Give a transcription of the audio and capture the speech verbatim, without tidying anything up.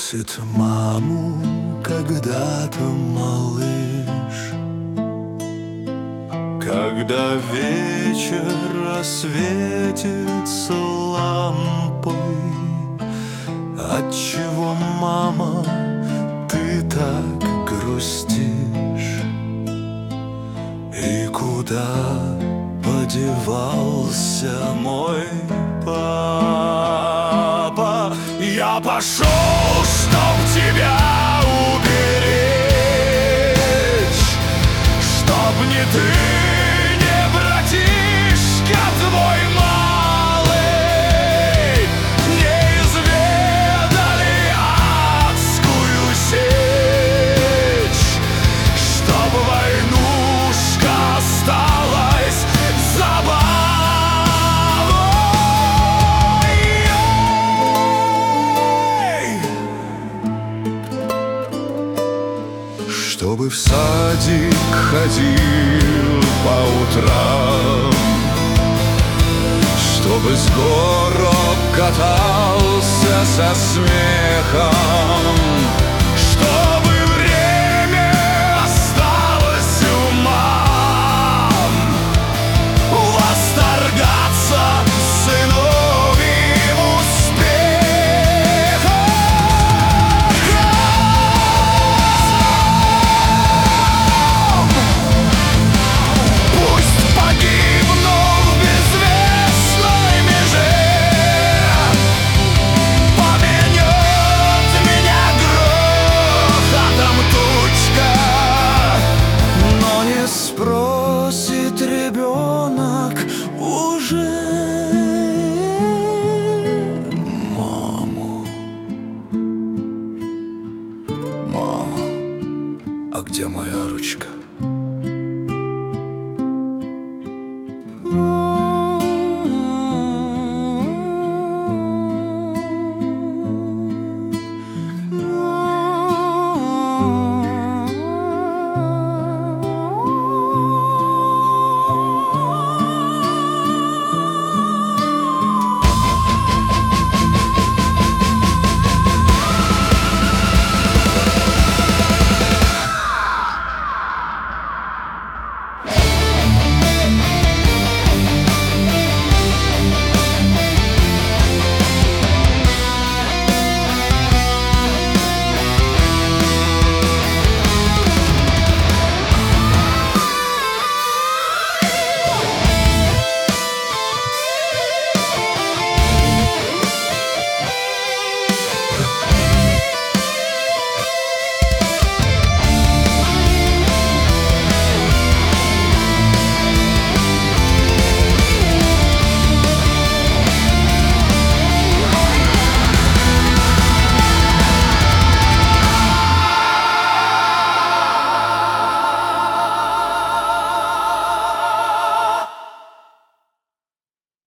просит маму когда-то малыш. Когда вечер осветится лампой, отчего, мама, ты так грустишь? И куда подевался мой папа? Я пошел, чтоб тебя уберечь, чтоб не ты, не братишка твой малый, не изведали адскую сечь, чтоб войнушка осталась забавой. Чтобы в садик ходил по утрам, чтобы с горок катался со смехом, чтобы